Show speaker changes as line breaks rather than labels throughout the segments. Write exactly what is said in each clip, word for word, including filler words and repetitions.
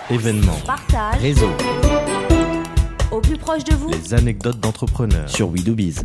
Événements,
partage,
réseau,
au plus proche de vous,
les anecdotes d'entrepreneurs sur We Do Biz.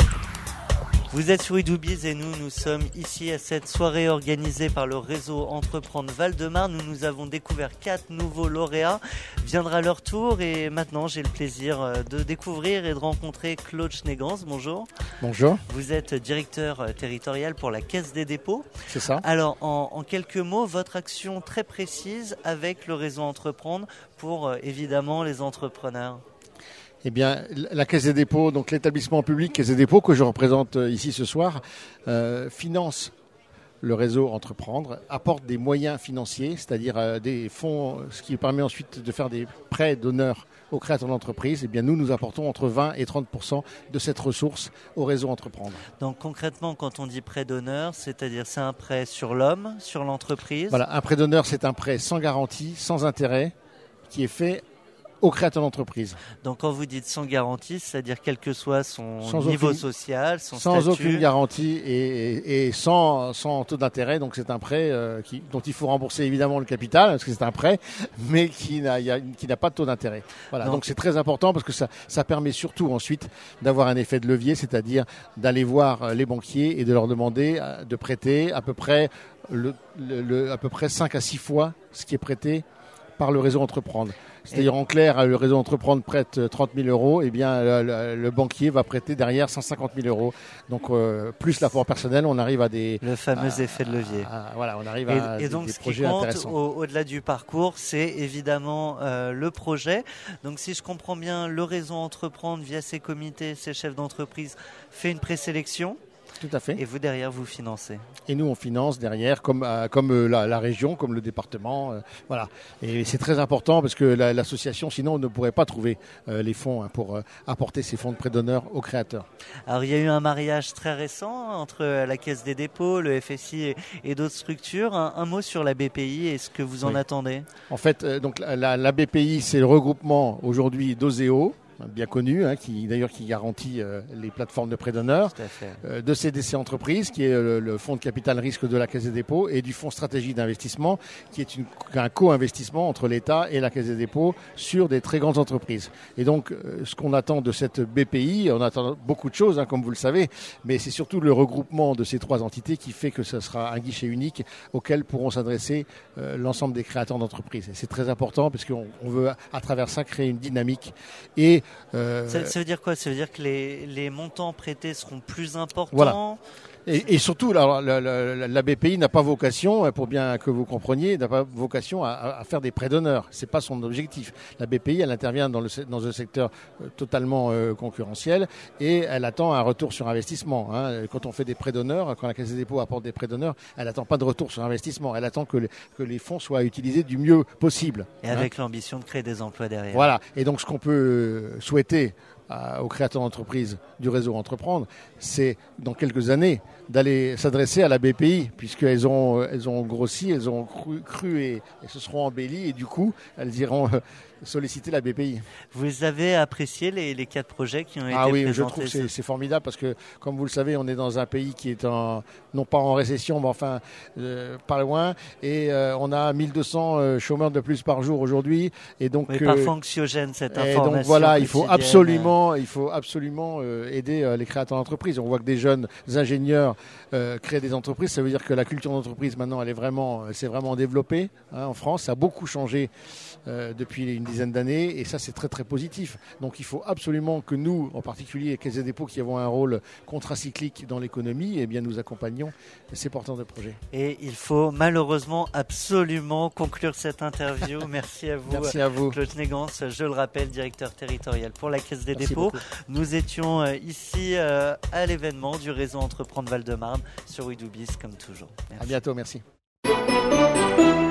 Vous êtes sur We Do Biz et nous, nous sommes ici à cette soirée organisée par le réseau Entreprendre Val-de-Marne où nous avons découvert quatre nouveaux lauréats. Viendra leur tour et maintenant j'ai le plaisir de découvrir et de rencontrer Claude Schnegans. Bonjour.
Bonjour.
Vous êtes directeur territorial pour la Caisse des dépôts.
C'est ça.
Alors en, en quelques mots, votre action très précise avec le réseau Entreprendre pour euh, évidemment les entrepreneurs.
Eh bien, la Caisse des dépôts, donc l'établissement public Caisse des dépôts que je représente ici ce soir, euh, finance le réseau Entreprendre, apporte des moyens financiers, c'est-à-dire euh, des fonds, ce qui permet ensuite de faire des prêts d'honneur aux créateurs d'entreprises. Eh bien, nous, nous apportons entre vingt et trente pour cent de cette ressource au réseau Entreprendre.
Donc concrètement, quand on dit prêt d'honneur, c'est-à-dire c'est un prêt sur l'homme, sur l'entreprise.
Voilà, un prêt d'honneur, c'est un prêt sans garantie, sans intérêt, qui est fait aux créateurs d'entreprise.
Donc quand vous dites sans garantie, c'est-à-dire quel que soit son
sans
niveau
aucune,
social, son
sans
statut.
Sans aucune garantie et, et, et sans, sans taux d'intérêt. Donc c'est un prêt euh, qui, dont il faut rembourser évidemment le capital, parce que c'est un prêt, mais qui n'a, y a, qui n'a pas de taux d'intérêt. Voilà. Donc, donc c'est très important parce que ça, ça permet surtout ensuite d'avoir un effet de levier, c'est-à-dire d'aller voir les banquiers et de leur demander de prêter à peu près, le, le, le, à peu près cinq à six fois ce qui est prêté par le réseau Entreprendre. C'est-à-dire en clair, le réseau Entreprendre prête trente mille euros, et bien le, le, le banquier va prêter derrière cent cinquante mille euros. Donc euh, plus l'apport personnel, on arrive à des...
Le fameux à, effet de levier.
À, à, voilà, on arrive
et,
à
et
des,
donc
des
ce
projets
qui compte
intéressants.
Au, au-delà du parcours, c'est évidemment euh, le projet. Donc si je comprends bien, le réseau Entreprendre, via ses comités, ses chefs d'entreprise, fait une présélection.
Tout à fait.
Et vous, derrière, vous financez.
Et nous, on finance derrière, comme, euh, comme euh, la, la région, comme le département. Euh, voilà. Et c'est très important parce que la, l'association, sinon, on ne pourrait pas trouver euh, les fonds hein, pour euh, apporter ces fonds de prêt d'honneur aux créateurs.
Alors, il y a eu un mariage très récent entre la Caisse des dépôts, le F S I et, et d'autres structures. Un, un mot sur la B P I, est-ce que vous en oui. attendez ?
En fait, euh, donc, la, la B P I, c'est le regroupement aujourd'hui d'Oseo, bien connu, hein, qui d'ailleurs qui garantit euh, les plateformes de prêt d'honneur, euh, de C D C Entreprises, qui est le, le fonds de capital risque de la Caisse des dépôts, et du fonds stratégie d'investissement, qui est une, un co-investissement entre l'État et la Caisse des dépôts sur des très grandes entreprises. Et donc, euh, ce qu'on attend de cette B P I, on attend beaucoup de choses, hein, comme vous le savez, mais c'est surtout le regroupement de ces trois entités qui fait que ce sera un guichet unique auquel pourront s'adresser euh, l'ensemble des créateurs d'entreprises. Et c'est très important parce qu'on on veut, à travers ça, créer une dynamique et
Euh, ça, ça veut dire quoi ? Ça veut dire que les, les montants prêtés seront plus importants ?
Voilà. Et, et surtout, la, la, la, la B P I n'a pas vocation, pour bien que vous compreniez, n'a pas vocation à, à faire des prêts d'honneur. C'est pas son objectif. La B P I, elle intervient dans, le, dans un secteur totalement euh, concurrentiel et elle attend un retour sur investissement. Hein. Quand on fait des prêts d'honneur, quand la Caisse des dépôts apporte des prêts d'honneur, elle n'attend pas de retour sur investissement. Elle attend que les, que les fonds soient utilisés du mieux possible.
Et avec hein. l'ambition de créer des emplois derrière.
Voilà. Et donc, ce qu'on peut souhaiter à, aux créateurs d'entreprises du réseau Entreprendre, c'est dans quelques années d'aller s'adresser à la B P I, puisqu'elles ont, elles ont grossi, elles ont cru, cru et, et se seront embellies, et du coup, elles iront euh, solliciter la B P I.
Vous avez apprécié les, les quatre projets qui ont
ah
été
oui,
présentés ?
Je trouve que c'est, c'est formidable, parce que, comme vous le savez, on est dans un pays qui est en, non pas en récession, mais enfin, euh, pas loin, et euh, on a mille deux cents euh, chômeurs de plus par jour aujourd'hui, et donc...
Mais
euh,
parfois anxiogène, cette information.
Et donc voilà, il faut absolument, il faut absolument euh, aider euh, les créateurs d'entreprises. On voit que des jeunes ingénieurs Euh, créer des entreprises, ça veut dire que la culture d'entreprise maintenant elle est vraiment, elle s'est vraiment développée hein, en France, ça a beaucoup changé euh, depuis une dizaine d'années et ça c'est très très positif. Donc il faut absolument que nous, en particulier les Caisses des dépôts qui avons un rôle contracyclique dans l'économie, eh bien nous accompagnons ces porteurs de projets.
Et il faut malheureusement absolument conclure cette interview. Merci à vous,
Merci à vous.
Claude Schnegans, je le rappelle, directeur territorial pour la Caisse des
Merci
dépôts.
beaucoup.
Nous étions euh, ici euh, à l'événement du réseau Entreprendre Val-de-Marne sur We Do Biz comme toujours. Merci.
À bientôt, merci.